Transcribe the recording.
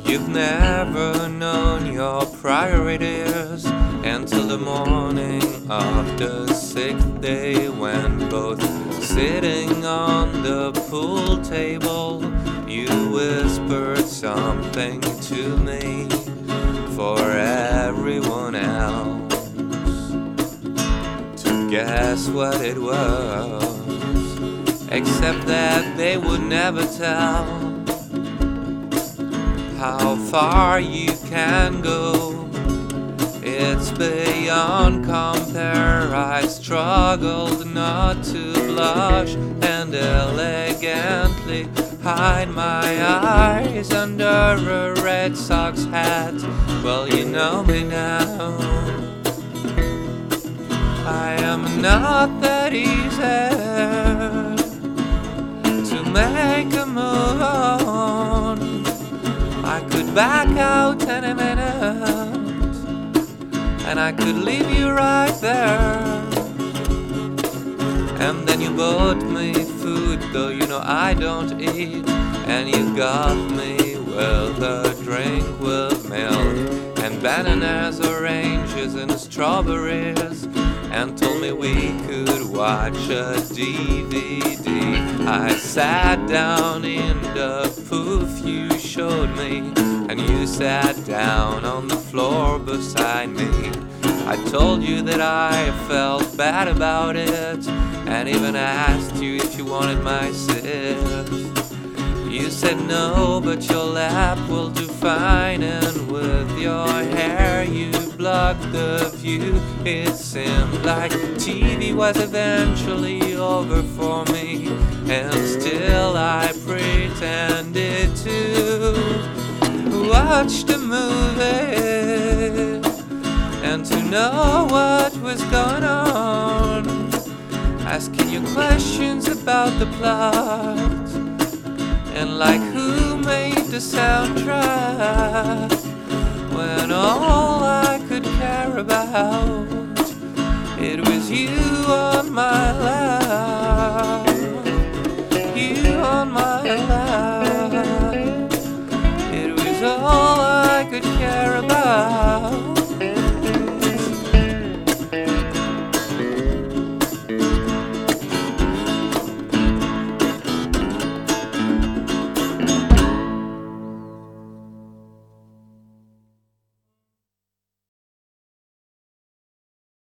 You've never known your priorities until the morning of the sixth day, when both sitting on the pool table you whispered something to me for everyone else to guess what it was, except that they would never tell how far you can go. It's beyond compare. I struggled not to blush and elegantly hide my eyes under a Red Sox hat. Well, you know me now. I am not that easy to make a move on. I could back out any minute, and I could leave you right there. And then you bought me food, though you know I don't eat. And you got me with a drink with milk and bananas, oranges and strawberries, and told me we could watch a DVD. I sat down in the booth you showed me, and you sat down on the floor beside me. I told you that I felt bad about it, and even asked you if you wanted my sip. You said no, but your lap will do fine, and with your hair you blocked the view. It seemed like TV was eventually over for me, and still I pretended to watch the movie and to know what was going on, asking you questions about the plot and like who made the soundtrack, when all I could care about it was you on my lap, you on my lap. It was all I could care about.